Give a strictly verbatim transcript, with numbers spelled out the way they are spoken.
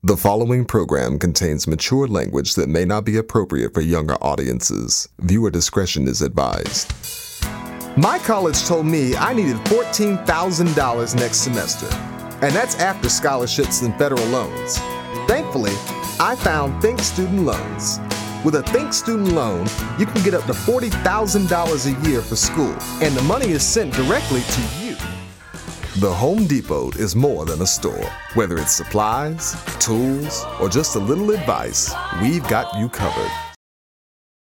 The following program contains mature language that may not be appropriate for younger audiences. Viewer discretion is advised. My college told me I needed fourteen thousand dollars next semester, and that's after scholarships and federal loans. Thankfully, I found Think Student Loans. With a Think Student Loan, you can get up to forty thousand dollars a year for school, and the money is sent directly to you. The Home Depot is more than a store. Whether it's supplies, tools, or just a little advice, we've got you covered.